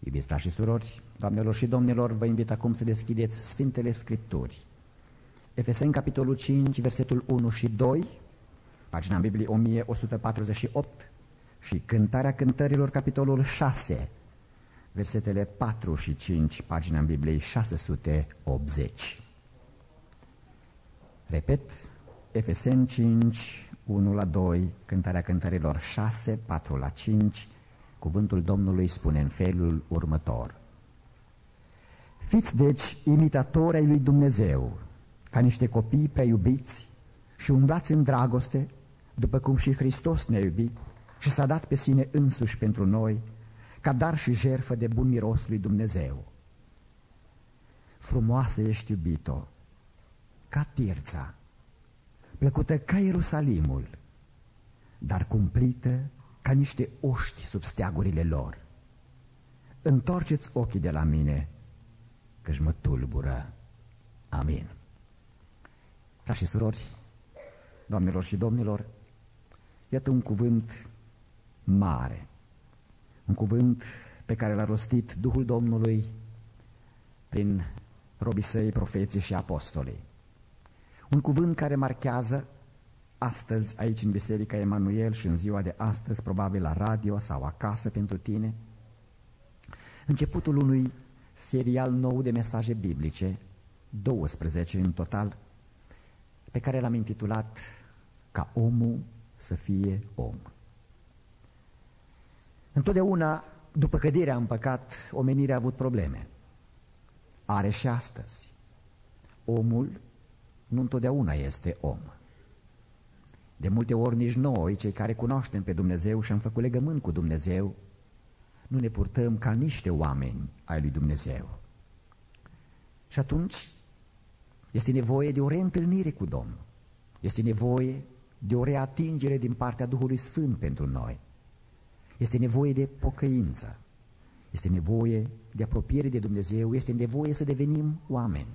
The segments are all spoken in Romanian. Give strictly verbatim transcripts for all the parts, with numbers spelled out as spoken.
Iubiți frați și surori, doamnelor și domnilor, vă invit acum să deschideți Sfintele Scripturi. Efeseni, capitolul cinci, versetul unu și doi, pagina în Biblie o mie o sută patruzeci și opt, și Cântarea Cântărilor, capitolul șase, versetele patru și cinci, pagina în Biblie șase sute optzeci. Repet, Efeseni cinci, unu la doi, Cântarea Cântărilor șase, patru la cinci, cuvântul Domnului spune în felul următor: Fiți deci imitatori ai lui Dumnezeu, ca niște copii prea iubiți, și umblați în dragoste, după cum și Hristos ne-a iubit și s-a dat pe sine însuși pentru noi, ca dar și jertfă de bun miros lui Dumnezeu. Frumoasă ești, iubito, ca Tirța, plăcută ca Ierusalimul, dar cumplită ca niște oști sub steagurile lor. Întorceți ochii de la mine, că-și mă tulbură. Amin. Frați și surori, doamnelor și domnilor, iată un cuvânt mare, un cuvânt pe care l-a rostit Duhul Domnului prin robii săi, profeții și apostolii. Un cuvânt care marchează astăzi aici în Biserica Emanuel și în ziua de astăzi, probabil la radio sau acasă pentru tine, începutul unui serial nou de mesaje biblice, douăsprezece în total, pe care l-am intitulat Ca omul să fie om. Întotdeauna, după căderea în păcat, omenirea a avut probleme. Are și astăzi. Omul nu întotdeauna este om. De multe ori nici noi, cei care cunoaștem pe Dumnezeu și am făcut legământ cu Dumnezeu, nu ne purtăm ca niște oameni ai lui Dumnezeu. Și atunci este nevoie de o reîntâlnire cu Domnul. Este nevoie de o reatingere din partea Duhului Sfânt pentru noi. Este nevoie de pocăință. Este nevoie de apropiere de Dumnezeu. Este nevoie să devenim oameni.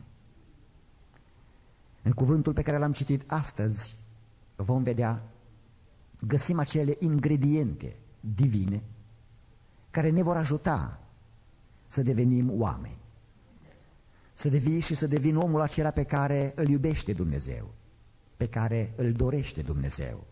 În cuvântul pe care l-am citit astăzi vom vedea, găsim acele ingrediente divine care ne vor ajuta să devenim oameni. Să devii și să devin omul acela pe care îl iubește Dumnezeu, pe care îl dorește Dumnezeu.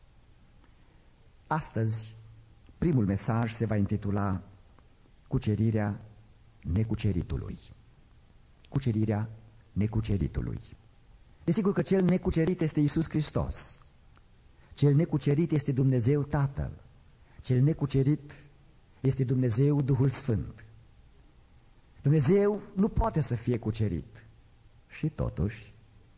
Astăzi, primul mesaj se va intitula Cucerirea necuceritului. Cucerirea necuceritului. Desigur că cel necucerit este Iisus Hristos. Cel necucerit este Dumnezeu Tatăl. Cel necucerit este Dumnezeu Duhul Sfânt. Dumnezeu nu poate să fie cucerit. Și totuși,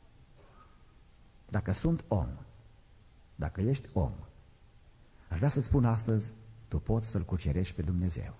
dacă sunt om, dacă ești om, aș vrea să-ți spun astăzi, tu poți să-L cucerești pe Dumnezeu.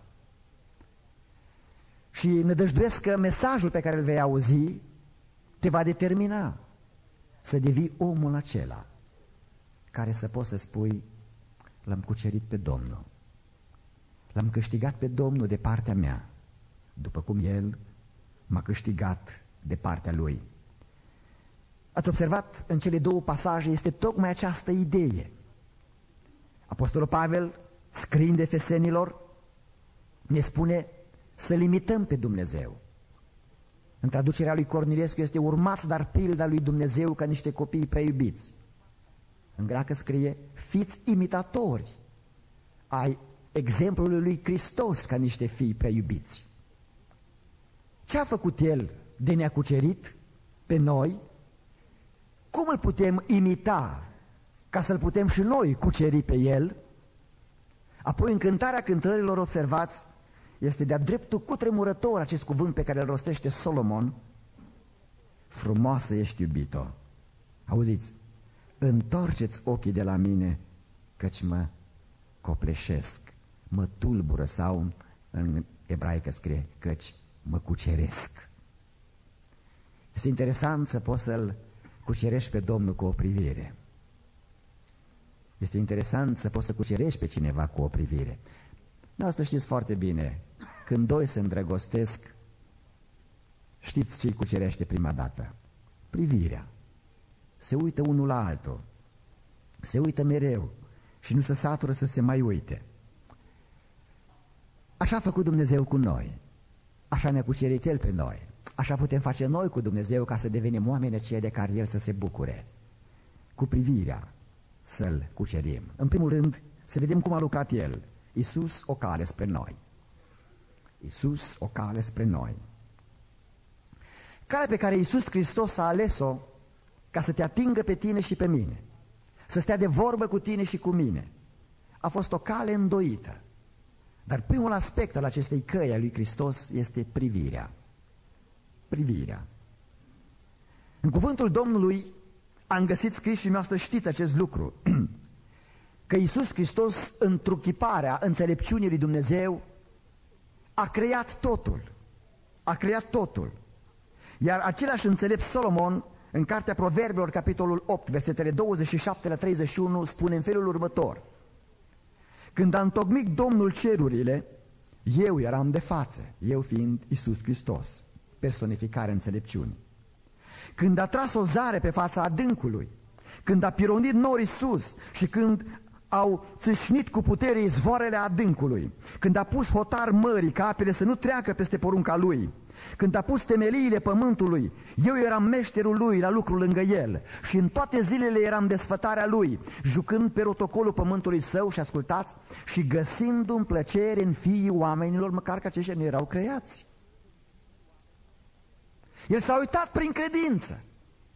Și nădăjduiesc că mesajul pe care îl vei auzi te va determina să devii omul acela care să poți să spui: l-am cucerit pe Domnul, l-am câștigat pe Domnul de partea mea, după cum El m-a câștigat de partea Lui. Ați observat, în cele două pasaje este tocmai această idee. Apostolul Pavel, scriind Efesenilor, ne spune să limităm pe Dumnezeu. În traducerea lui Cornilescu este: urmați dar pilda lui Dumnezeu ca niște copii prea iubiți. În greacă scrie: fiți imitatori ai exemplului lui Hristos ca niște fii prea iubiți. Ce a făcut El de ne-a cucerit pe noi? Cum îl putem imita ca să-l putem și noi cuceri pe El? Apoi, în Cântarea Cântărilor, observați, este de-a dreptul cutremurător acest cuvânt pe care îl rostește Solomon: frumoasă ești, iubito. Auziți? Întorceți ochii de la mine, căci mă copleșesc, mă tulbură, sau în ebraică scrie căci mă cuceresc. Este interesant să poți să-L cucerești pe Domnul cu o privire. Este interesant să poți să cucerești pe cineva cu o privire. Noastră știți foarte bine, când doi se îndrăgostesc, știți ce-i cucerește prima dată? Privirea. Se uită unul la altul, se uită mereu și nu se satură să se mai uite. Așa a făcut Dumnezeu cu noi, așa ne-a cucerit El pe noi, așa putem face noi cu Dumnezeu ca să devenim oameni aceia de care El să se bucure. Cu privirea să-L cucerim. În primul rând, să vedem cum a lucrat El. Iisus, o cale spre noi. Iisus, o cale spre noi. Calea pe care Iisus Hristos a ales-o ca să te atingă pe tine și pe mine, să stea de vorbă cu tine și cu mine, a fost o cale îndoită. Dar primul aspect al acestei căi a lui Hristos este privirea. Privirea. În cuvântul Domnului am găsit scris și noastră știți acest lucru, că Iisus Hristos, întruchiparea înțelepciunii lui Dumnezeu, a creat totul. A creat totul. Iar același înțelept Solomon, în cartea Proverbelor, capitolul opt, versetele douăzeci și șapte la treizeci și unu, spune în felul următor: când a întocmit Domnul cerurile, eu eram de față, eu fiind Iisus Hristos, personificarea înțelepciunii. Când a tras o zare pe fața adâncului, când a pironit norii sus și când au țâșnit cu putere izvoarele adâncului, când a pus hotar mării ca apele să nu treacă peste porunca lui, când a pus temeliile pământului, eu eram meșterul lui la lucru lângă el și în toate zilele eram desfătarea lui, jucând pe rotocolul pământului său, și ascultați, și găsindu-mi plăcere în fiii oamenilor, măcar că aceștia nu erau creați. El s-a uitat prin credință.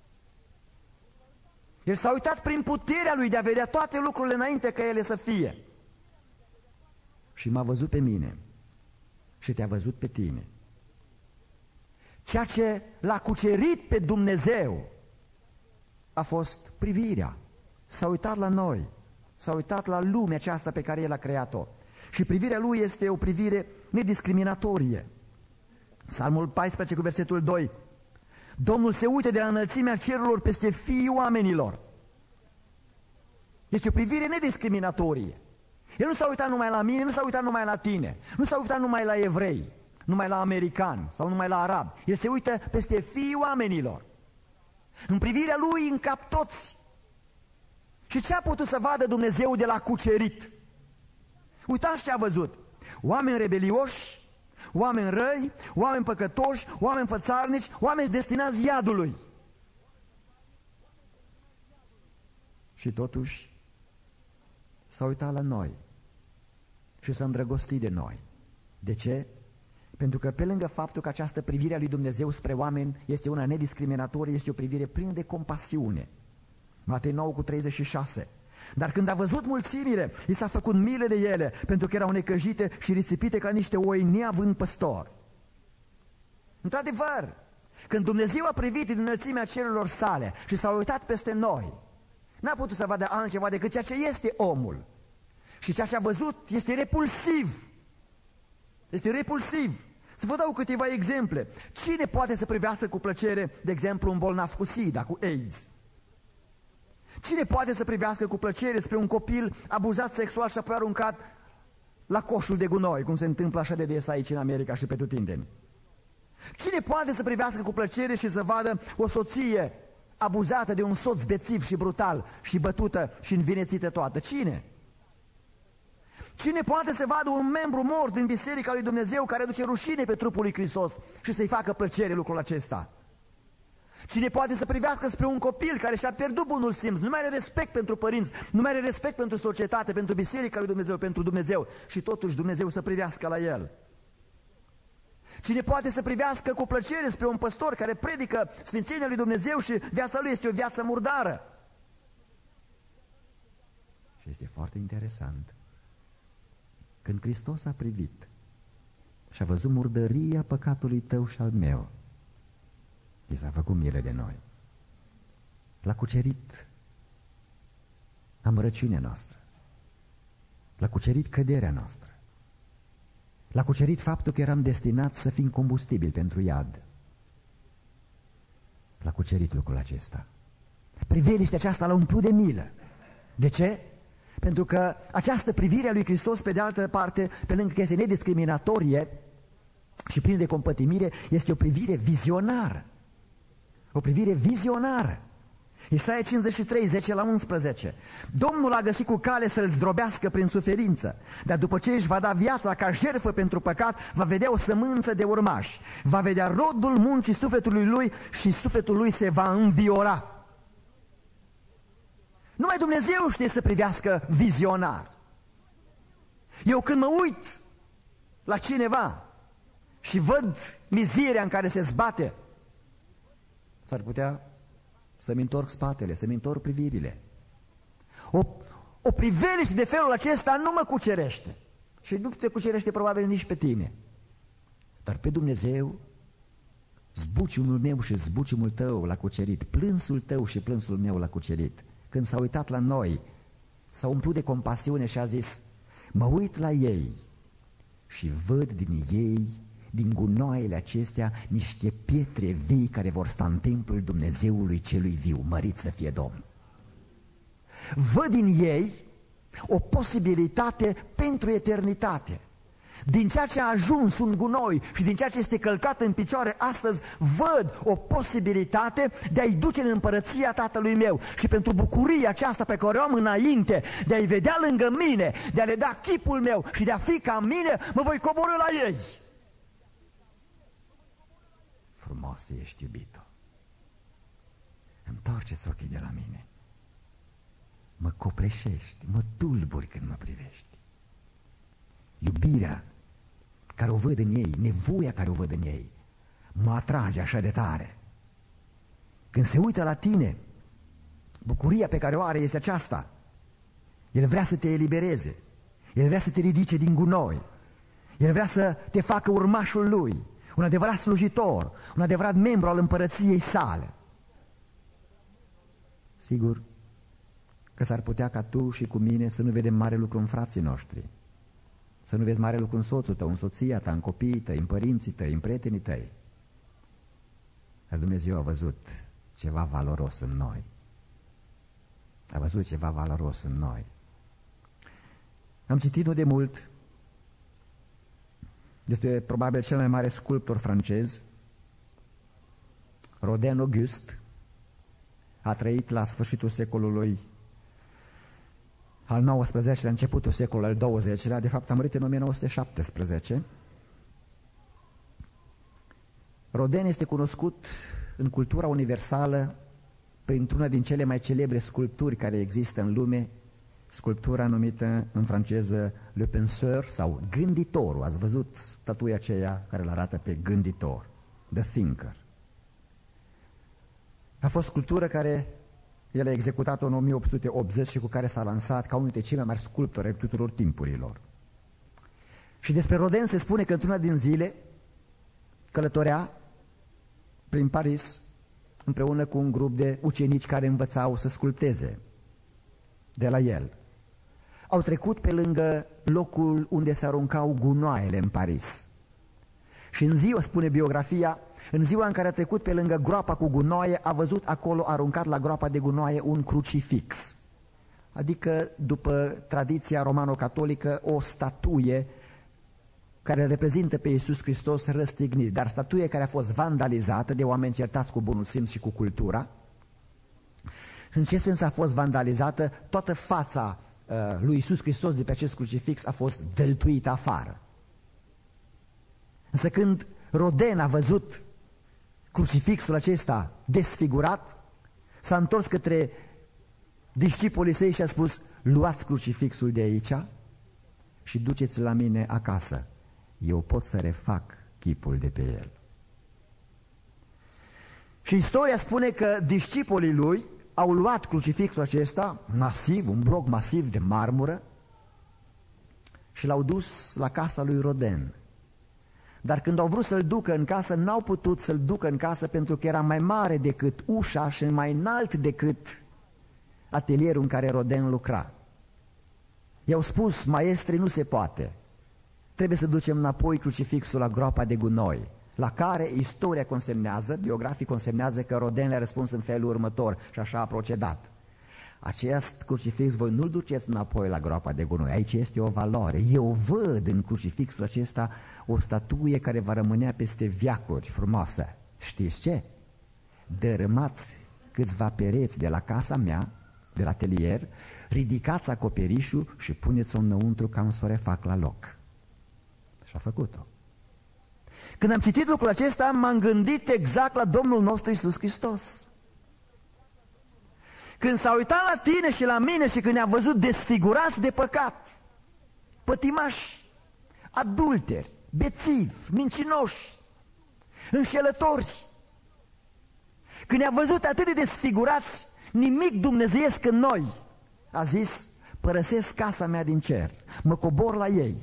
El s-a uitat prin puterea lui de a vedea toate lucrurile înainte ca ele să fie. Și m-a văzut pe mine și te-a văzut pe tine. Ceea ce l-a cucerit pe Dumnezeu a fost privirea. S-a uitat la noi, s-a uitat la lumea aceasta pe care El a creat-o. Și privirea Lui este o privire nediscriminatorie. Psalmul paisprezece cu versetul doi. Domnul se uită de la înălțimea cerurilor peste fiii oamenilor. Este o privire nediscriminatorie. El nu s-a uitat numai la mine, nu s-a uitat numai la tine, nu s-a uitat numai la evrei, numai la americani sau numai la arabi. El se uită peste fiii oamenilor. În privirea Lui încap toți. Și ce a putut să vadă Dumnezeu de la cucerit? Uitați ce a văzut. Oameni rebelioși, oameni răi, oameni păcătoși, oameni fățarnici, oameni destinați iadului. Și totuși s-a uitat la noi și s-a îndrăgostit de noi. De ce? Pentru că pe lângă faptul că această privire a lui Dumnezeu spre oameni este una nediscriminatorie, este o privire plină de compasiune. Matei nouă cu treizeci și șase. Dar când a văzut mulțimile, i s-a făcut milă de ele, pentru că erau necăjite și risipite ca niște oi neavând păstor. Într-adevăr, când Dumnezeu a privit din înălțimea cerurilor sale și s-a uitat peste noi, n-a putut să vadă altceva decât ceea ce este omul. Și ceea ce a văzut este repulsiv. Este repulsiv. Să vă dau câteva exemple. Cine poate să privească cu plăcere, de exemplu, un bolnav cu SIDA, cu AIDS? Cine poate să privească cu plăcere spre un copil abuzat sexual și apoi aruncat la coșul de gunoi, cum se întâmplă așa de des aici în America și pe tutindeni? Cine poate să privească cu plăcere și să vadă o soție abuzată de un soț bețiv și brutal și bătută și învinețită toată? Cine? Cine poate să vadă un membru mort din Biserica lui Dumnezeu care duce rușine pe trupul lui Hristos și să-i facă plăcere lucrul acesta? Cine poate să privească spre un copil care și-a pierdut bunul simț, nu mai are respect pentru părinți, nu mai are respect pentru societate, pentru Biserica lui Dumnezeu, pentru Dumnezeu, și totuși Dumnezeu să privească la el? Cine poate să privească cu plăcere spre un păstor care predică sfințenia lui Dumnezeu și viața lui este o viață murdară? Și este foarte interesant. Când Hristos a privit și a văzut murdăria păcatului tău și al meu, i s-a făcut milă de noi. L-a cucerit amărăciunea noastră, l-a cucerit căderea noastră, l-a cucerit faptul că eram destinați să fim combustibil pentru iad. L-a cucerit lucrul acesta. Priveliștea aceasta l-a umplut de milă. De ce? Pentru că această privire a lui Hristos, pe de altă parte, pe lângă că este nediscriminatorie și plină de compătimire, este o privire vizionară. O privire vizionară. Isaia cincizeci și trei, zece la unsprezece. Domnul a găsit cu cale să-l zdrobească prin suferință, dar după ce își va da viața ca jertfă pentru păcat, va vedea o sămânță de urmași, va vedea rodul muncii sufletului lui și sufletul lui se va înviora. Numai Dumnezeu știe să privească vizionar. Eu când mă uit la cineva și văd mizeria în care se zbate, s-ar putea să-mi întorc spatele, să-mi întorc privirile. O, o priveliște de felul acesta nu mă cucerește. Și nu te cucerește probabil nici pe tine. Dar pe Dumnezeu, zbuciumul meu și zbuciumul tău l-a cucerit, plânsul tău și plânsul meu l-a cucerit. Când s-a uitat la noi, s-a umplut de compasiune și a zis: mă uit la ei și văd din ei, din gunoaiele acestea, niște pietre vii care vor sta în templul Dumnezeului celui viu, mărit să fie Domnul. Văd din ei o posibilitate pentru eternitate. Din ceea ce a ajuns un gunoi și din ceea ce este călcat în picioare astăzi, văd o posibilitate de a-i duce în împărăția Tatălui meu. Și pentru bucuria aceasta pe care o am înainte, de a-i vedea lângă mine, de a le da chipul meu și de a fi ca mine, mă voi coborî la ei. Frumos ești, iubito. Întoarceți ochii de la mine. Mă copleșești, mă tulburi când mă privești. Iubirea care o văd în ei, nevoia care o văd în ei, mă atrage așa de tare. Când se uită la tine, bucuria pe care o are este aceasta. El vrea să te elibereze, El vrea să te ridice din gunoi, El vrea să te facă urmașul Lui, un adevărat slujitor, un adevărat membru al împărăției sale. Sigur că s-ar putea ca tu și cu mine să nu vedem mare lucru în frații noștri, să nu vezi mare lucru în soțul tău, în soția ta, în copiii tăi, în părinții tăi, în prietenii tăi. Dar Dumnezeu a văzut ceva valoros în noi. A văzut ceva valoros în noi. Am citit nu de mult despre probabil cel mai mare sculptor francez, Rodin Auguste. A trăit la sfârșitul secolului al nouăsprezecelea, la începutul secolului al douăzecelea, de fapt a murit în o mie nouă sute șaptesprezece. Rodin este cunoscut în cultura universală printr-una din cele mai celebre sculpturi care există în lume, sculptura numită în franceză Le Penseur sau Gânditorul. Ați văzut statuia aceea care îl arată pe gânditor, The Thinker. A fost sculptură care el a executat-o în o mie opt sute optzeci și cu care s-a lansat ca unul dintre cei mai mari sculptori ai tuturor timpurilor. Și despre Rodin se spune că într-una din zile călătorea prin Paris împreună cu un grup de ucenici care învățau să sculpteze de la el. Au trecut pe lângă locul unde se aruncau gunoaiele în Paris. Și în ziua, spune biografia, în ziua în care a trecut pe lângă groapa cu gunoaie, a văzut acolo aruncat la groapa de gunoaie un crucifix. Adică, după tradiția romano-catolică, o statuie care reprezintă pe Iisus Hristos răstignit, dar statuie care a fost vandalizată de oameni certați cu bunul simț și cu cultura. În ce sens a fost vandalizată? Toată fața uh, lui Iisus Hristos de pe acest crucifix a fost dăltuită afară. Însă când Rodin a văzut crucifixul acesta desfigurat, s-a întors către discipolii săi și a spus: luați crucifixul de aici și duceți la mine acasă. Eu pot să refac chipul de pe el. Și istoria spune că discipolii lui au luat crucifixul acesta, masiv, un bloc masiv de marmură, și l-au dus la casa lui Rodin. Dar când au vrut să-l ducă în casă, n-au putut să-l ducă în casă pentru că era mai mare decât ușa și mai înalt decât atelierul în care Rodin lucra. I-au spus: maestri, nu se poate, trebuie să ducem înapoi crucifixul la groapa de gunoi. La care istoria consemnează, biografii consemnează că Rodin le-a răspuns în felul următor și așa a procedat: acest crucifix voi nu-l duceți înapoi la groapa de gunoi, aici este o valoare. Eu văd în crucifixul acesta o statuie care va rămânea peste veacuri frumoasă. Știți ce? Dărâmați câțiva pereți de la casa mea, de la atelier, ridicați acoperișul și puneți-o înăuntru ca să o refac la loc. Și a făcut-o. Când am citit lucrul acesta, m-am gândit exact la Domnul nostru Iisus Hristos. Când s-a uitat la tine și la mine și când ne-a văzut desfigurați de păcat, pătimași, adulteri, bețivi, mincinoși, înșelători, când ne-a văzut atât de desfigurați, nimic dumnezeiesc în noi, a zis, părăsesc casa mea din cer, mă cobor la ei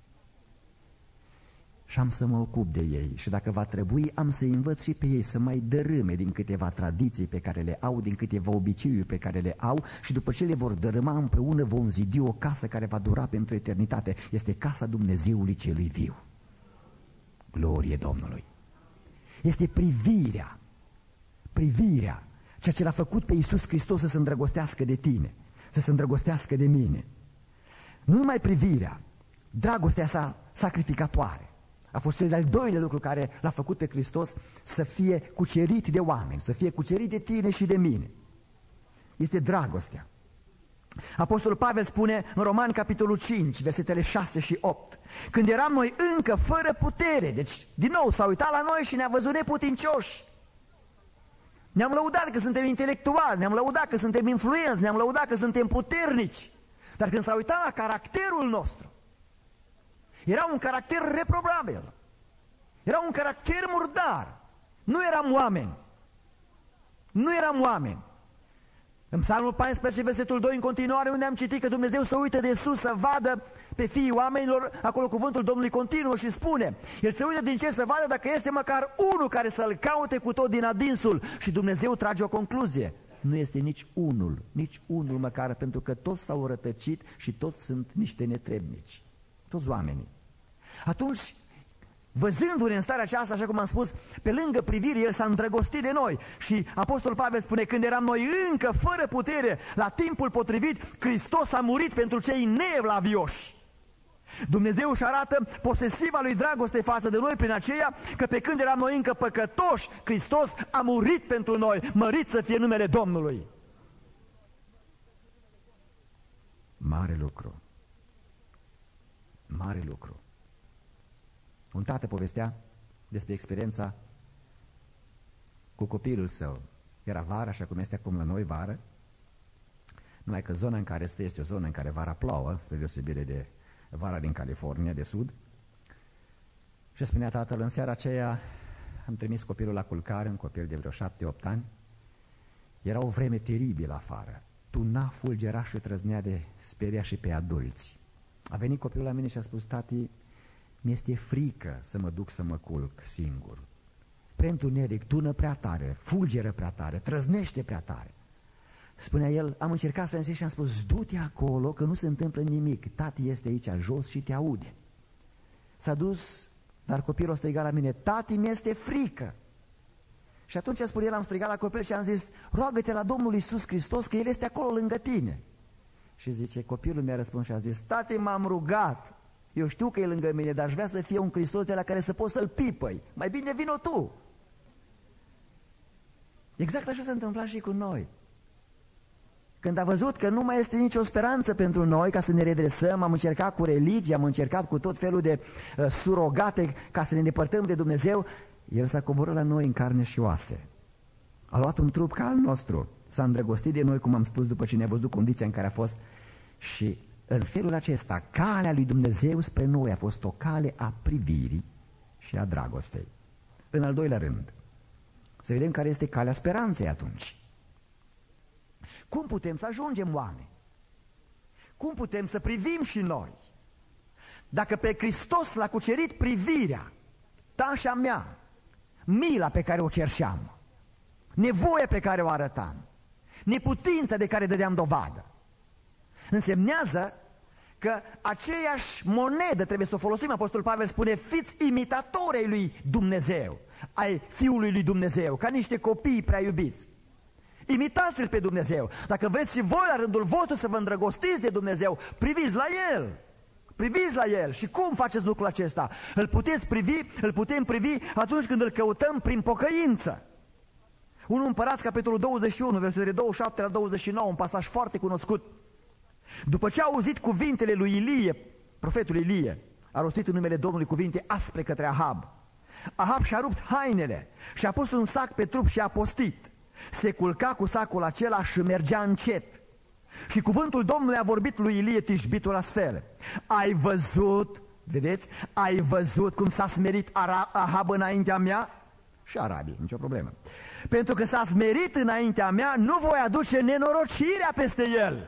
și am să mă ocup de ei. Și dacă va trebui, am să învăț și pe ei să mai dărâme din câteva tradiții pe care le au, din câteva obiceiuri pe care le au, și după ce le vor dărâma împreună vom zidi o casă care va dura pentru eternitate. Este casa Dumnezeului celui viu. Glorie Domnului! Este privirea, privirea, ceea ce l-a făcut pe Iisus Hristos să se îndrăgostească de tine, să se îndrăgostească de mine. Nu numai privirea, dragostea sa sacrificatoare. A fost cel de-al doilea lucru care l-a făcut pe Hristos să fie cucerit de oameni, să fie cucerit de tine și de mine. Este dragostea. Apostolul Pavel spune în Romani, capitolul cinci, versetele șase și opt, când eram noi încă fără putere, deci din nou s-a uitat la noi și ne-a văzut neputincioși. Ne-am lăudat că suntem intelectuali, ne-am lăudat că suntem influenți, ne-am lăudat că suntem puternici. Dar când s-a uitat la caracterul nostru, era un caracter reprobabil, era un caracter murdar. Nu eram oameni, nu eram oameni. În Psalmul paisprezece, versetul doi, în continuare, unde am citit că Dumnezeu se uită de sus să vadă pe fiii oamenilor, acolo cuvântul Domnului continuă și spune, El se uită din cer să vadă dacă este măcar unul care să-L caute cu tot din adinsul, și Dumnezeu trage o concluzie. Nu este nici unul, nici unul măcar, pentru că toți s-au rătăcit și toți sunt niște netrebnici. Toți oamenii. Atunci, văzându-ne în starea aceasta, așa cum am spus, pe lângă privire, El s-a îndrăgostit de noi. Și Apostolul Pavel spune, când eram noi încă fără putere, la timpul potrivit, Hristos a murit pentru cei neevlavioși. Dumnezeu își arată posesiva lui dragoste față de noi prin aceea că pe când eram noi încă păcătoși, Hristos a murit pentru noi. Mărit să fie numele Domnului. Mare lucru. Mare lucru. Un tată povestea despre experiența cu copilul său. Era vară, așa cum este acum la noi vară, numai că zona în care stă este o zonă în care vara plouă, spre deosebire de vara din California de sud. Și spunea tatăl, în seara aceea am trimis copilul la culcare, un copil de vreo șapte-opt ani. Era o vreme teribilă afară. Tuna, fulgera și trăznea de speria și pe adulți. A venit copilul la mine și a spus, tati, mi-este frică să mă duc să mă culc singur. Pre-întuneric, tună prea tare, fulgeră prea tare, trăznește prea tare. Spunea el, am încercat să insist și am spus, du-te acolo că nu se întâmplă nimic, tati este aici jos și te aude. S-a dus, dar copilul a strigat la mine, tati, mi-este frică. Și atunci a spus el, am strigat la copil și am zis, roagă-te la Domnul Iisus Hristos că El este acolo lângă tine. Și zice, copilul mi-a răspuns și a zis, tati, m-am rugat, eu știu că e lângă mine, dar aș vrea să fie un Hristos de la care să poți să-L pipăi. Mai bine vino tu. Exact așa s-a întâmplat și cu noi. Când a văzut că nu mai este nicio speranță pentru noi ca să ne redresăm, am încercat cu religie, am încercat cu tot felul de uh, surogate ca să ne îndepărtăm de Dumnezeu, El s-a coborât la noi în carne și oase. A luat un trup ca al nostru, s-a îndrăgostit de noi, cum am spus, după ce ne-a văzut condiția în care a fost, și în felul acesta, calea lui Dumnezeu spre noi a fost o cale a privirii și a dragostei. În al doilea rând, să vedem care este calea speranței atunci. Cum putem să ajungem oameni? Cum putem să privim și noi? Dacă pe Hristos l-a cucerit privirea ta și a mea, mila pe care o cerșeam, nevoia pe care o arătam, neputința de care dădeam dovadă, însemnează că aceeași monedă trebuie să o folosim. Apostolul Pavel spune, fiți imitatori ai lui Dumnezeu, ai Fiului lui Dumnezeu, ca niște copii prea iubiți. Imitați-L pe Dumnezeu. Dacă vreți și voi la rândul vostru să vă îndrăgostiți de Dumnezeu, priviți la El. Priviți la El. Și cum faceți lucrul acesta? Îl puteți privi, îl putem privi atunci când îl căutăm prin pocăință. unu Împărați, capitolul douăzeci și unu, versetele douăzeci și șapte la douăzeci și nouă, un pasaj foarte cunoscut. După ce a auzit cuvintele lui Ilie, profetul Ilie, a rostit în numele Domnului cuvinte aspre către Ahab. Ahab și-a rupt hainele și a pus un sac pe trup și a postit. Se culca cu sacul acela și mergea încet. Și cuvântul Domnului a vorbit lui Ilie Tishbitul astfel: ai văzut, vedeți, ai văzut cum s-a smerit Ahab înaintea mea? Și arabii, nicio problemă. Pentru că s-a smerit înaintea mea, nu voi aduce nenorocirea peste el.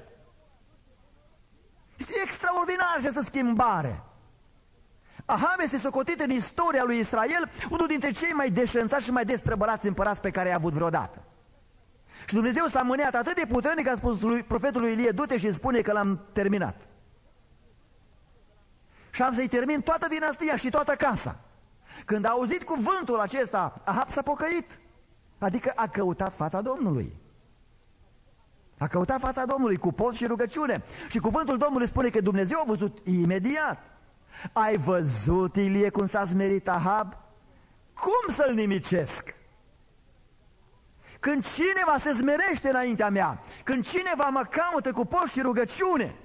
Este extraordinar această schimbare. Ahab este socotit în istoria lui Israel unul dintre cei mai deșanțați și mai destrăbălați împărați pe care i-a avut vreodată. Și Dumnezeu s-a mâniat atât de puternic că a spus lui profetului Ilie: du-te și spune că l-am terminat. Și am să-i termin toată dinastia și toată casa. Când a auzit cuvântul acesta, Ahab s-a pocăit, adică a căutat fața Domnului. A căutat fața Domnului cu post și rugăciune. Și cuvântul Domnului spune că Dumnezeu a văzut imediat. Ai văzut, Ilie, cum s-a smerit Ahab? Cum să-l nimicesc? Când cineva se smerește înaintea mea, când cineva mă caută cu post și rugăciune,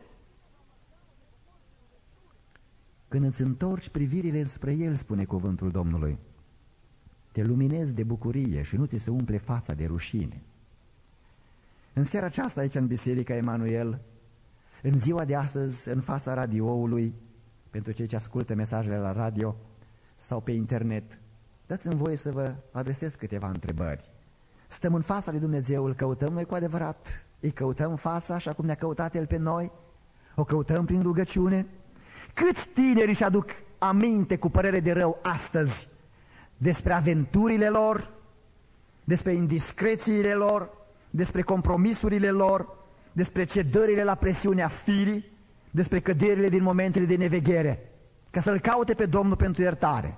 când îți întorci privirile spre el, spune cuvântul Domnului, te luminezi de bucurie și nu ți se umple fața de rușine. În seara aceasta, aici în Biserica Emanuel, în ziua de astăzi, în fața radioului, pentru cei ce ascultă mesajele la radio sau pe internet, dați-mi voie să vă adresez câteva întrebări. Stăm în fața lui Dumnezeu, îl căutăm noi cu adevărat? Îi căutăm fața așa cum ne-a căutat El pe noi? O căutăm prin rugăciune? Câți tineri își aduc aminte cu părere de rău astăzi despre aventurile lor, despre indiscrețiile lor, despre compromisurile lor, despre cedările la presiunea firii, despre căderile din momentele de neveghere, ca să-L caute pe Domnul pentru iertare?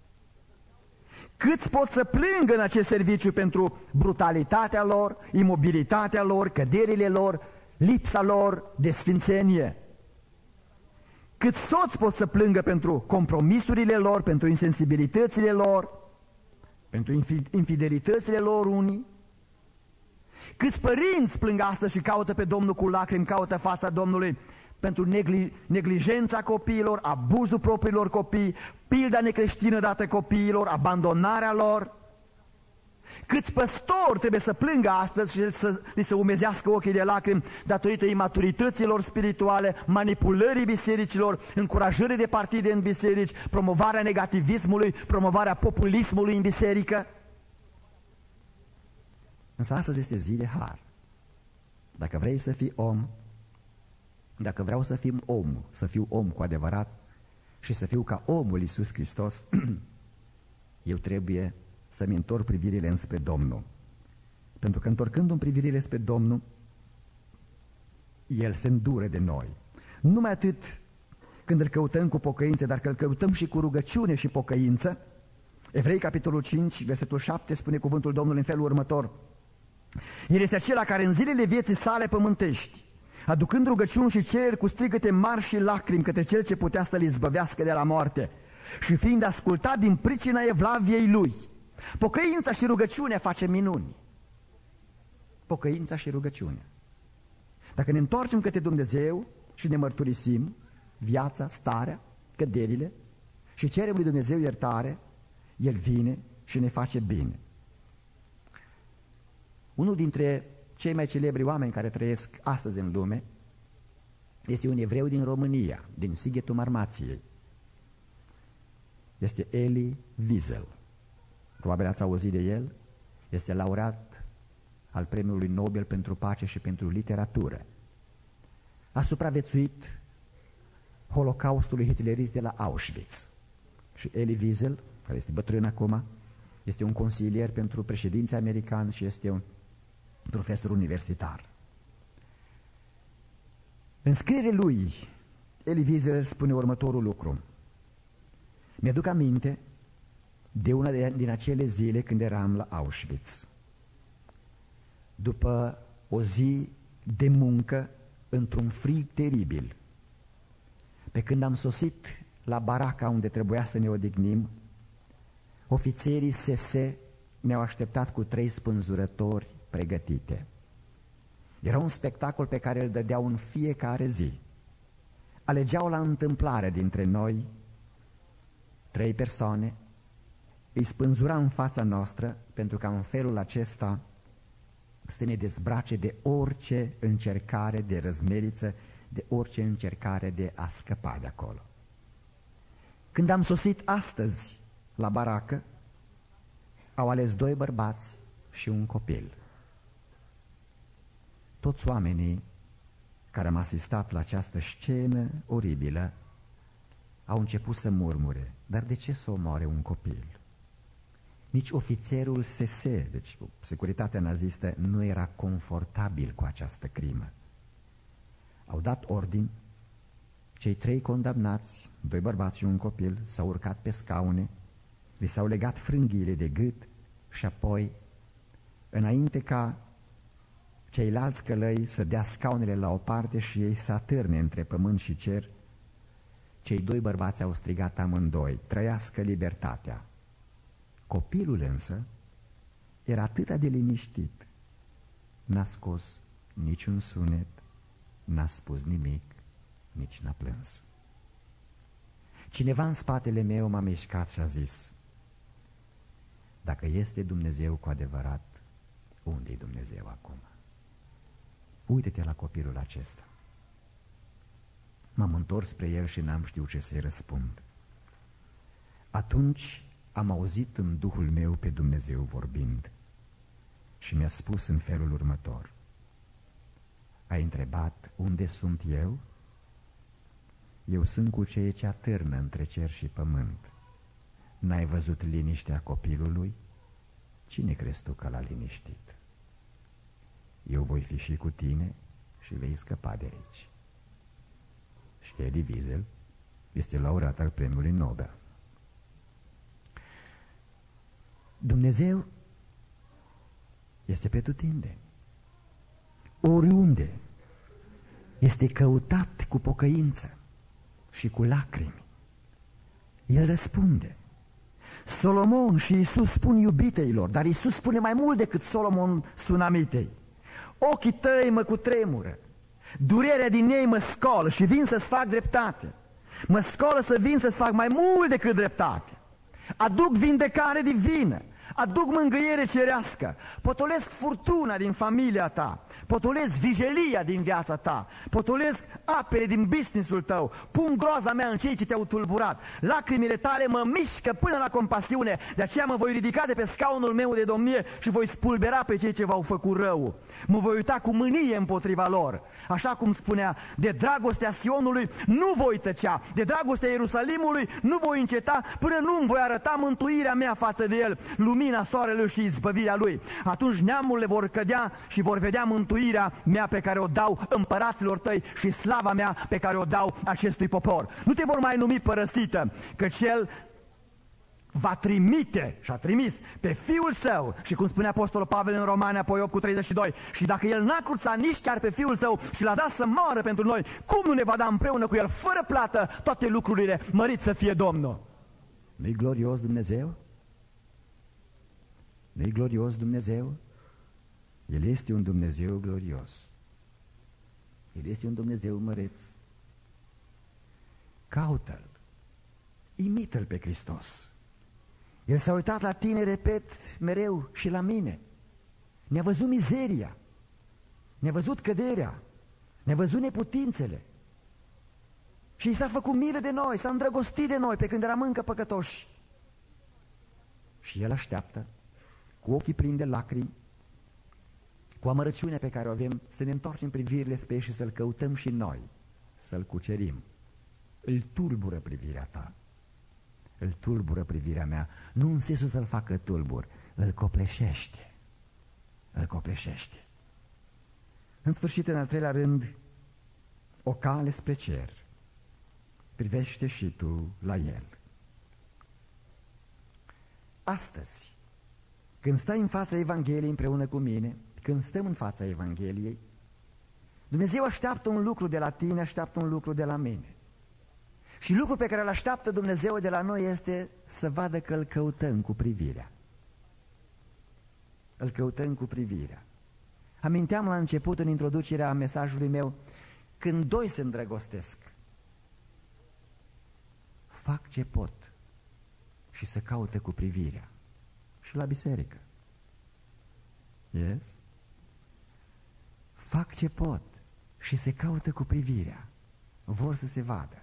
Câți pot să plângă în acest serviciu pentru brutalitatea lor, imobilitatea lor, căderile lor, lipsa lor de sfințenie? Câți soți pot să plângă pentru compromisurile lor, pentru insensibilitățile lor, pentru infidelitățile lor unii? Câți părinți plâng astăzi și caută pe Domnul cu lacrimi, caută fața Domnului pentru negli, neglijența copiilor, abuzul propriilor copii, pilda necreștină dată copiilor, abandonarea lor? Câți păstori trebuie să plângă astăzi și să li se umezească ochii de lacrimi datorită imaturităților spirituale, manipulării bisericilor, încurajării de partide în biserici, promovarea negativismului, promovarea populismului în biserică? Însă astăzi este zi de har. Dacă vrei să fii om, dacă vreau să fim om, să fiu om cu adevărat și să fiu ca omul Iisus Hristos, eu trebuie să-mi întorc privirile înspre Domnul. Pentru că întorcându-mi privirile spre Domnul, El se îndură de noi. Numai atât când îl căutăm cu pocăință, dar că îl căutăm și cu rugăciune și pocăință. Evrei, capitolul cinci, versetul șapte, spune cuvântul Domnului în felul următor: El este acela care în zilele vieții sale pământești, aducând rugăciuni și cereri cu strigăte mari și lacrimi către Cel ce putea să-l izbăvească de la moarte, și fiind ascultat din pricina evlaviei Lui. Pocăința și rugăciunea face minuni. Pocăința și rugăciunea. Dacă ne întoarcem către Dumnezeu și ne mărturisim viața, starea, căderile și cerem lui Dumnezeu iertare, El vine și ne face bine. Unul dintre cei mai celebri oameni care trăiesc astăzi în lume este un evreu din România, din Sighetul Marmației. Este Elie Wiesel. Probabil ați auzit de el. Este laureat al Premiului Nobel pentru Pace și pentru Literatură. A supraviețuit Holocaustului hitlerist de la Auschwitz. Și Elie Wiesel, care este bătrân acum, este un consilier pentru președinții americani și este un profesor universitar. În scrierile lui, Elie Wiesel spune următorul lucru: mi-aduc aminte de una din acele zile când eram la Auschwitz. După o zi de muncă într-un frig teribil, pe când am sosit la baraca unde trebuia să ne odihnim, ofițerii S S ne-au așteptat cu trei spânzurători pregătite. Era un spectacol pe care îl dădeau în fiecare zi. Alegeau la întâmplare dintre noi trei persoane, îi spânzura în fața noastră pentru ca în felul acesta să ne dezbrace de orice încercare de răzmeriță, de orice încercare de a scăpa de acolo. Când am sosit astăzi la baracă, au ales doi bărbați și un copil. Toți oamenii care am asistat la această scenă oribilă au început să murmure: dar de ce să omoare un copil? Nici ofițerul S S, deci securitatea nazistă, nu era confortabil cu această crimă. Au dat ordin, cei trei condamnați, doi bărbați și un copil, s-au urcat pe scaune, li s-au legat frânghiile de gât și apoi, înainte ca ceilalți călăi să dea scaunele la o parte și ei să atârne între pământ și cer, cei doi bărbați au strigat amândoi: trăiască libertatea! Copilul însă era atât de liniștit, n-a scos niciun sunet, n-a spus nimic, nici n-a plâns. Cineva în spatele meu m-a mișcat și a zis: dacă este Dumnezeu cu adevărat, unde-i Dumnezeu acum? Uite-te la copilul acesta. M-am întors spre el și n-am știut ce să-i răspund. Atunci am auzit în Duhul meu pe Dumnezeu vorbind și mi-a spus în felul următor: ai întrebat unde sunt eu? Eu sunt cu cei ce atârnă între cer și pământ. N-ai văzut liniștea copilului? Cine crezi tu că l-a liniștit? Eu voi fi și cu tine și vei scăpa de aici. Și Elie Wiesel este laureat al premiului Nobel. Dumnezeu este pretutindeni. Oriunde este căutat cu pocăință și cu lacrimi, El răspunde. Solomon și Iisus spun iubiteilor, dar Iisus spune mai mult decât Solomon Sunamitei: ochii tăi mă cutremură, durerea din ei mă scolă și vin să-ți fac dreptate. Mă scolă să vin să-ți fac mai mult decât dreptate. Aduc vindecare divină, aduc mângâiere cerească, potolesc furtuna din familia ta, potolesc vijelia din viața ta, potolesc apele din business-ul tău, pun groaza mea în cei ce te-au tulburat. Lacrimile tale mă mișcă până la compasiune, de aceea mă voi ridica de pe scaunul meu de domnie și voi spulbera pe cei ce v-au făcut rău. Mă voi uita cu mânie împotriva lor. Așa cum spunea: de dragostea Sionului nu voi tăcea, de dragostea Ierusalimului nu voi înceta, până nu îmi voi arăta mântuirea mea față de el, lumina soarelui și izbăvirea lui. Atunci neamurile vor cădea și vor vedea mântuirea mea pe care o dau împăraților tăi și slava mea pe care o dau acestui popor. Nu te vor mai numi părăsită, căci el va trimite și a trimis pe Fiul Său, și cum spune Apostolul Pavel în Romani, apoi opt cu treizeci și doi, și dacă El n-a cruțat nici chiar pe Fiul Său și l-a dat să moară pentru noi, cum nu ne va da împreună cu El, fără plată, toate lucrurile? Mărit să fie Domnul! Nu-i glorios Dumnezeu? Nu-i glorios Dumnezeu? El este un Dumnezeu glorios. El este un Dumnezeu măreț. Caută-L, imită-L pe Hristos. El s-a uitat la tine, repet, mereu, și la mine. Ne-a văzut mizeria, ne-a văzut căderea, ne-a văzut neputințele. Și i s-a făcut milă de noi, s-a îndrăgostit de noi pe când eram încă păcătoși. Și El așteaptă, cu ochii plini de lacrimi, cu amărăciunea pe care o avem, să ne întoarcem privirile spre El și să-L căutăm și noi, să-L cucerim. Îl tulbură privirea ta, îl tulbură privirea mea, nu în sensul să-L facă tulbur, îl copleșește, îl copleșește. În sfârșit, în al treilea rând, o cale spre cer. Privește și tu la El. Astăzi, când stai în fața Evangheliei împreună cu mine, când stăm în fața Evangheliei, Dumnezeu așteaptă un lucru de la tine, așteaptă un lucru de la mine. Și lucrul pe care îl așteaptă Dumnezeu de la noi este să vadă că îl căutăm cu privirea. îl căutăm cu privirea. Aminteam la început, în introducerea mesajului meu, când doi se îndrăgostesc, fac ce pot și se caută cu privirea. Și la biserică. Yes? Fac ce pot și se caută cu privirea. Vor să se vadă.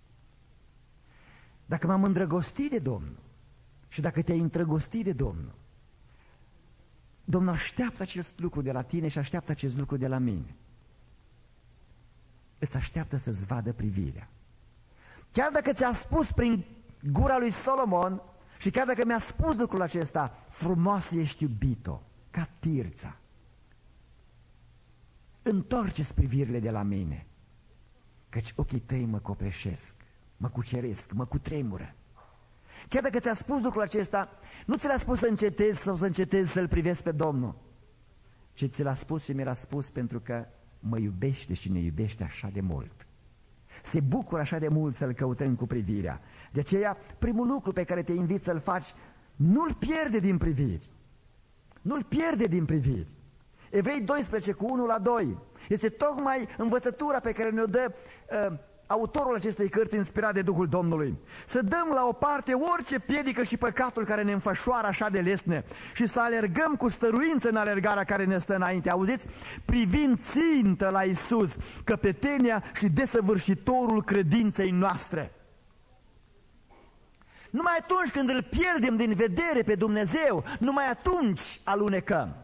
Dacă m-am îndrăgostit de Domnul și dacă te-ai îndrăgostit de Domnul, Domnul așteaptă acest lucru de la tine și așteaptă acest lucru de la mine. Îți așteaptă să-ți vadă privirea. Chiar dacă ți-a spus prin gura lui Solomon și chiar dacă mi-a spus lucrul acesta, frumos ești, iubito, ca Tirța, întoarce-ți privirile de la mine, căci ochii tăi mă copleșesc, mă cuceresc, mă cutremură. Chiar dacă ți-a spus lucrul acesta, nu ți l-a spus să încetezi sau să încetezi să-L privesc pe Domnul, ci ți l-a spus și mi l-a spus pentru că mă iubește și ne iubește așa de mult. Se bucură așa de mult să-L căutăm cu privirea. De aceea, primul lucru pe care te invit să-l faci, nu-l pierde din priviri. Nu-l pierde din priviri. Evrei doisprezece cu unu la doi este tocmai învățătura pe care ne-o dă uh, autorul acestei cărți inspirat de Duhul Domnului. Să dăm la o parte orice piedică și păcatul care ne înfășoară așa de lesne și să alergăm cu stăruință în alergarea care ne stă înainte. Auziți? Privind țintă la Iisus, căpetenia și desăvârșitorul credinței noastre. Numai atunci când îl pierdem din vedere pe Dumnezeu, numai atunci alunecăm.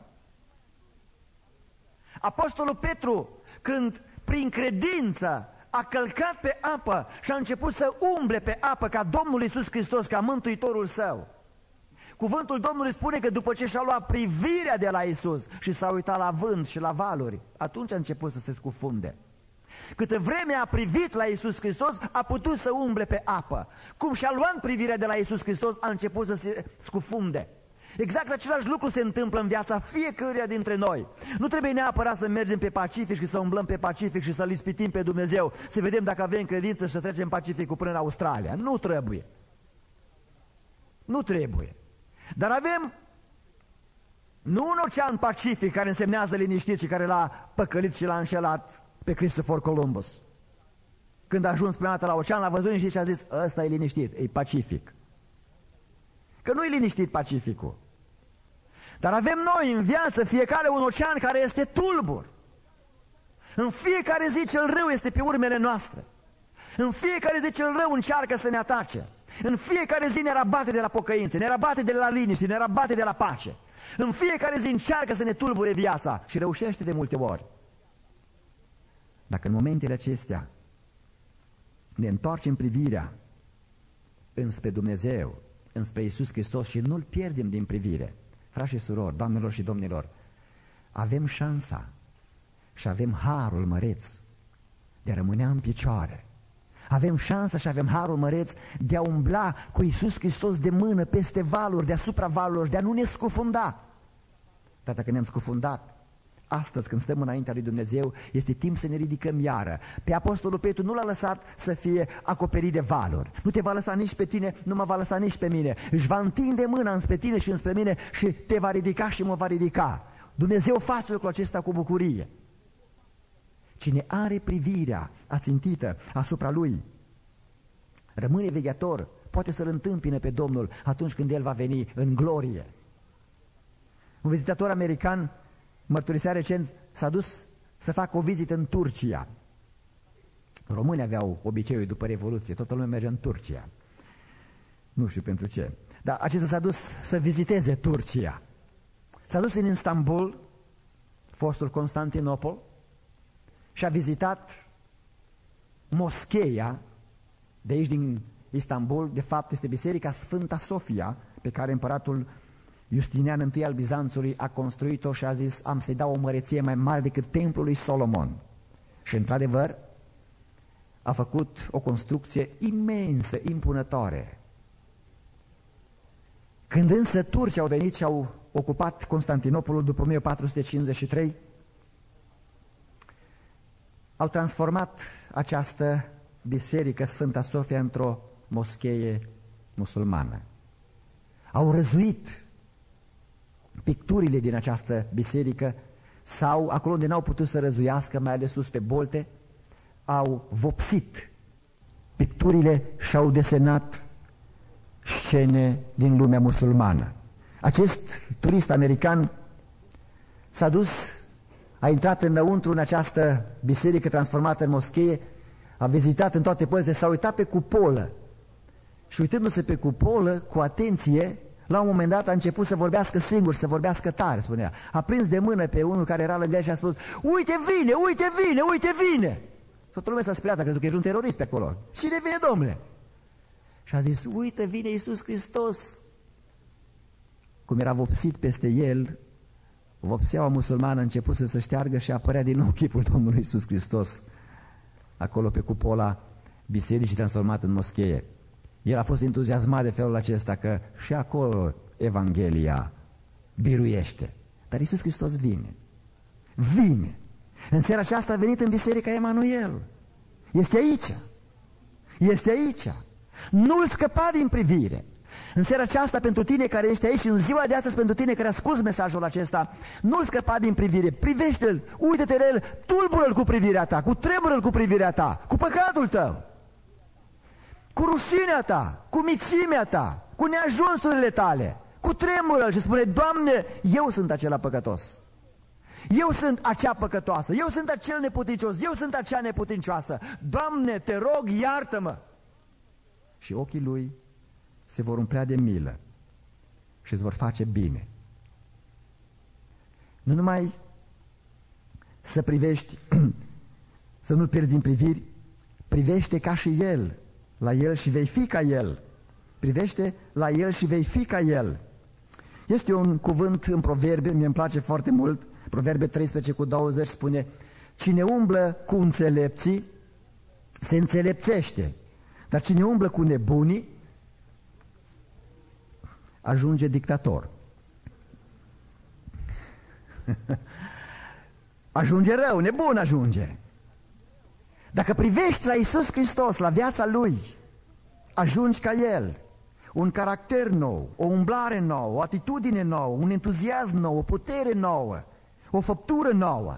Apostolul Petru, când prin credință a călcat pe apă și a început să umble pe apă ca Domnul Iisus Hristos, ca Mântuitorul său, cuvântul Domnului spune că după ce și-a luat privirea de la Iisus și s-a uitat la vânt și la valuri, atunci a început să se scufunde. Câtă vreme a privit la Iisus Hristos, a putut să umble pe apă. Cum și-a luat privirea de la Iisus Hristos, a început să se scufunde. Exact același lucru se întâmplă în viața fiecăruia dintre noi. Nu trebuie neapărat să mergem pe Pacific și să umblăm pe Pacific și să-L ispitim pe Dumnezeu, să vedem dacă avem credință și să trecem Pacificul până în Australia. Nu trebuie. Nu trebuie. Dar avem nu un ocean Pacific care însemnează liniștit și care l-a păcălit și l-a înșelat pe Christopher Columbus. Când a ajuns prima dată la ocean, l-a văzut liniștit și a zis, ăsta e liniștit, e Pacific. Că nu e liniștit Pacificul. Dar avem noi în viață fiecare un ocean care este tulbur. În fiecare zi cel rău este pe urmele noastre. În fiecare zi cel rău încearcă să ne atace. În fiecare zi ne rabate de la pocăință, ne rabate de la liniște, ne rabate de la pace. În fiecare zi încearcă să ne tulbure viața și reușește de multe ori. Dacă în momentele acestea ne întoarcem privirea înspre Dumnezeu, înspre Iisus Hristos și nu-L pierdem din privire, frați și surori, doamnelor și domnilor, avem șansa și avem harul măreț de a rămâne în picioare. Avem șansa și avem harul măreț de a umbla cu Iisus Hristos de mână peste valuri, deasupra valurilor, de a nu ne scufunda. Dar dacă ne-am scufundat, astăzi când stăm înaintea lui Dumnezeu, este timp să ne ridicăm iară. Pe Apostolul Petru nu l-a lăsat să fie acoperit de valuri. Nu te va lăsa nici pe tine, nu mă va lăsa nici pe mine. Își va întinde mâna înspre tine și înspre mine și te va ridica și mă va ridica. Dumnezeu face lucrul acesta cu bucurie. Cine are privirea ațintită asupra Lui, rămâne vegheator, poate să-L întâmpine pe Domnul atunci când El va veni în glorie. Un vizitator american mărturisea recent, s-a dus să facă o vizită în Turcia. Românii aveau obiceiul după Revoluție, toată lumea merge în Turcia. Nu știu pentru ce. Dar acesta s-a dus să viziteze Turcia. S-a dus în Istanbul, fostul Constantinopol, și a vizitat moscheia de aici din Istanbul. De fapt este biserica Sfânta Sofia, pe care împăratul Justinian întâi al Bizanțului a construit-o și a zis, am să-i dau o măreție mai mare decât templul lui Solomon. Și într-adevăr a făcut o construcție imensă, impunătoare. Când însă turcii au venit și au ocupat Constantinopolul după o mie patru sute cincizeci și trei, au transformat această biserică Sfânta Sofia într-o moschee musulmană. Au răzuit picturile din această biserică sau acolo unde n-au putut să răzuiască, mai ales sus pe bolte, au vopsit picturile și au desenat scene din lumea musulmană. Acest turist american s-a dus, a intrat înăuntru în această biserică transformată în moschee, a vizitat în toate părțile, s-a uitat pe cupolă și uitându-se pe cupolă cu atenție, la un moment dat a început să vorbească singur, să vorbească tare, spunea. A prins de mână pe unul care era lângă el și a spus: uite vine, uite vine, uite vine! Toată lumea s-a speriat, a crezut că e un terorist pe acolo. Cine vine, domnule? Și a zis: uite, vine Iisus Hristos. Cum era vopsit peste el, vopseaua musulmană a început să se șteargă și apărea din nou chipul Domnului Iisus Hristos acolo pe cupola bisericii transformat în moschee. El a fost entuziasmat de felul acesta că și acolo Evanghelia biruiește. Dar Iisus Hristos vine. Vine. În seara aceasta a venit în biserica Emanuel. Este aici. Este aici. Nu-l scăpa din privire. În seara aceasta, pentru tine care ești aici și în ziua de astăzi, pentru tine care asculți mesajul acesta, nu-l scăpa din privire, privește-l, uită-te la el, tulbură-l cu privirea ta, cu tremură-l cu privirea ta, cu păcatul tău, cu rușinea ta, cu micimea ta, cu neajunsurile tale, cu tremură-l și spune: Doamne, eu sunt acela păcătos, eu sunt acea păcătoasă, eu sunt acel neputincios, eu sunt acea neputincioasă, Doamne, te rog, iartă-mă. Și ochii lui se vor umplea de milă și îți vor face bine. Nu numai să privești, să nu-l pierzi din priviri, privește ca și el, la el și vei fi ca el. Privește la el și vei fi ca el. Este un cuvânt în Proverbe, mi-e place foarte mult, Proverbe treisprezece cu douăzeci spune: cine umblă cu înțelepții se înțelepțește, dar cine umblă cu nebunii ajunge dictator. Ajunge rău, nebun ajunge. Dacă privești la Iisus Hristos, la viața Lui, ajungi ca El. Un caracter nou, o umblare nouă, o atitudine nouă, un entuziasm nou, o putere nouă, o făptură nouă.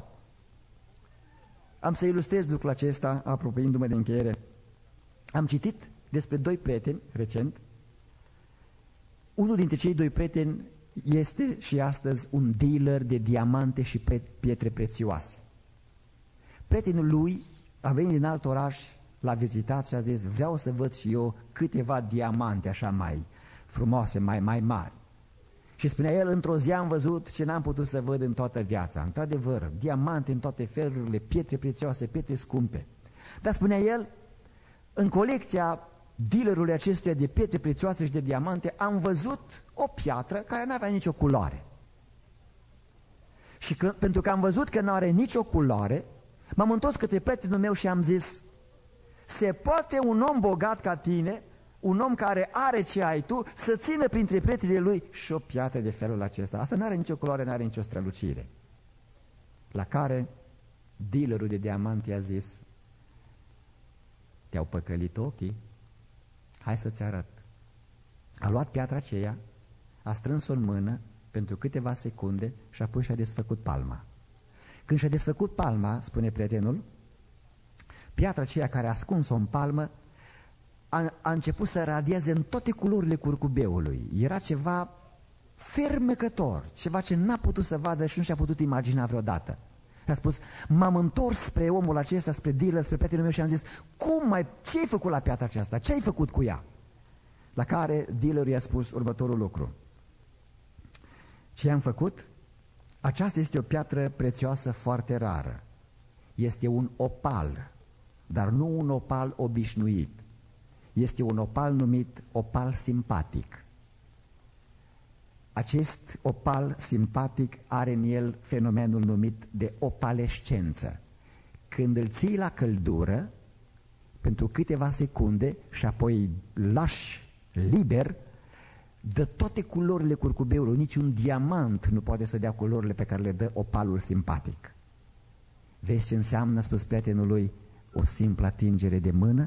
Am să ilustrez lucrul acesta, apropiindu-mă de încheiere. Am citit despre doi prieteni recent. Unul dintre cei doi prieteni este și astăzi un dealer de diamante și pietre prețioase. Prietenul lui a venit din alt oraș, l-a vizitat și a zis: vreau să văd și eu câteva diamante așa mai frumoase, mai, mai mari. Și spunea el: într-o zi am văzut ce n-am putut să văd în toată viața. Într-adevăr, diamante în toate felurile, pietre prețioase, pietre scumpe. Dar spunea el, în colecția dealerului acestuia de pietre prețioase și de diamante am văzut o piatră care nu avea nicio culoare. Și că, pentru că am văzut că nu are nicio culoare, m-am întors către prietenul meu și am zis: se poate un om bogat ca tine, un om care are ce ai tu, să țină printre prietenii lui și o piatră de felul acesta? Asta nu are nicio culoare, nu are nicio strălucire. La care dealerul de diamante a zis: te-au păcălit ochii? Hai să-ți arăt. A luat piatra aceea, a strâns-o în mână pentru câteva secunde și apoi și-a desfăcut palma. Când și-a desfăcut palma, spune prietenul, piatra aceea care a ascuns-o în palmă a, a început să radieze în toate culorile curcubeului. Era ceva fermecător, ceva ce n-a putut să vadă și nu și-a putut imagina vreodată. A spus: m-am întors spre omul acesta, spre dealer, spre prietenul meu și am zis: cum mai, ce ai făcut la piatra aceasta? Ce ai făcut cu ea? La care dealerul i-a spus următorul lucru: ce am făcut? Aceasta este o piatră prețioasă foarte rară. Este un opal, dar nu un opal obișnuit. Este un opal numit opal simpatic. Acest opal simpatic are în el fenomenul numit de opalescență. Când îl ții la căldură pentru câteva secunde și apoi îl lași liber, dă toate culorile curcubeului. Niciun diamant nu poate să dea culorile pe care le dă opalul simpatic. Vezi ce înseamnă, a spus prietenul lui, o simplă atingere de mână?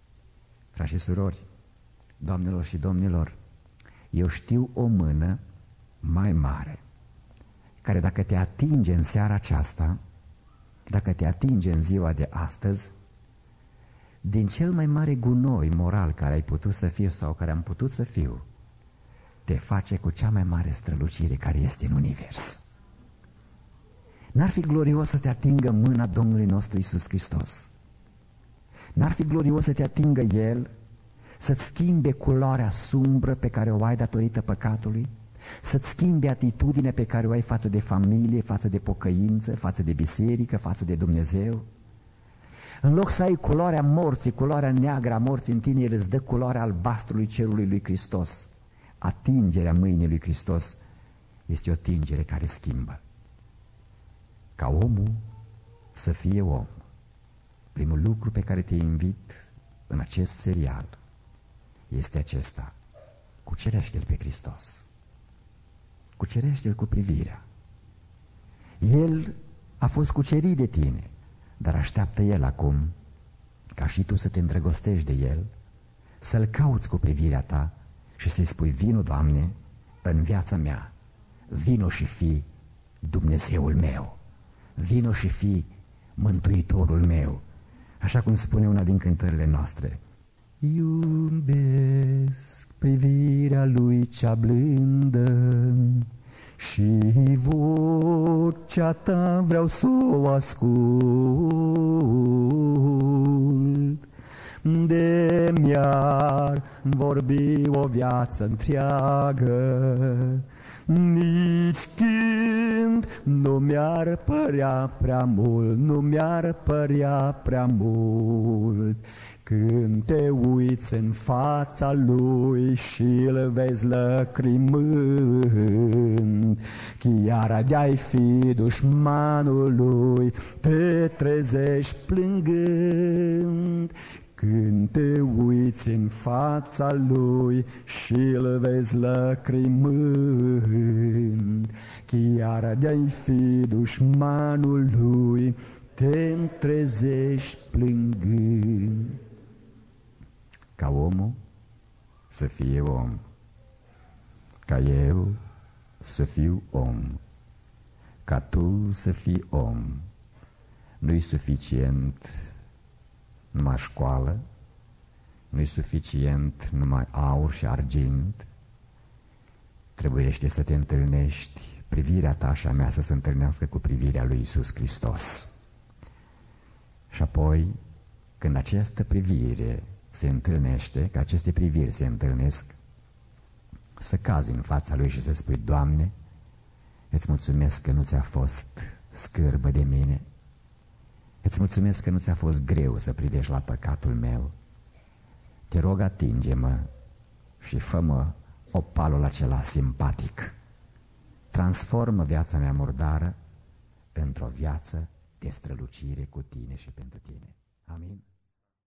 Frați și surori, doamnelor și domnilor, eu știu o mână mai mare, care dacă te atinge în seara aceasta, dacă te atinge în ziua de astăzi, din cel mai mare gunoi moral care ai putut să fiu sau care am putut să fiu, te face cu cea mai mare strălucire care este în univers. N-ar fi glorios să te atingă mâna Domnului nostru Iisus Hristos? N-ar fi glorios să te atingă El, să-ți schimbe culoarea sumbră pe care o ai datorită păcatului, să-ți schimbe atitudinea pe care o ai față de familie, față de pocăință, față de biserică, față de Dumnezeu? În loc să ai culoarea morții, culoarea neagră a morții în tine, El îți dă culoarea albastrului cerului lui Hristos. Atingerea mâinii lui Hristos este o atingere care schimbă. Ca omul să fie om, primul lucru pe care te invit în acest serial este acesta: cucerește-L pe Hristos, cucerește-L cu privirea. El a fost cucerit de tine, dar așteaptă El acum ca și tu să te îndrăgostești de El, să-L cauți cu privirea ta și să-i spui: vino, Doamne, în viața mea, vino și fii Dumnezeul meu, vino și fii Mântuitorul meu. Așa cum spune una din cântările noastre: iubesc privirea Lui cea blândă și vocea Ta vreau să o ascult, de mi-ar vorbi o viață întreagă, nici când nu mi-ar părea prea mult, nu mi-ar părea prea mult. Când te uiți în fața Lui și îl vezi lăcrimând, chiar de-ai fi dușmanul Lui, te trezești plângând. Când te uiți în fața Lui și îl vezi lăcrimând, chiar de-ai fi dușmanul Lui, te trezești plângând. Ca omul să fie om, ca eu să fiu om, ca tu să fii om. Nu-i suficient numai școală, nu-i suficient numai aur și argint. Trebuiește să te întâlnești, privirea ta și a mea să se întâlnească cu privirea lui Iisus Hristos. Și apoi, când această privire se întâlnește, că aceste priviri se întâlnesc, să cazi în fața Lui și să spui: Doamne, îți mulțumesc că nu ți-a fost scârbă de mine, îți mulțumesc că nu ți-a fost greu să privești la păcatul meu. Te rog, atinge-mă și fă-mă opalul acela simpatic. Transformă viața mea murdară într-o viață de strălucire cu Tine și pentru Tine. Amin.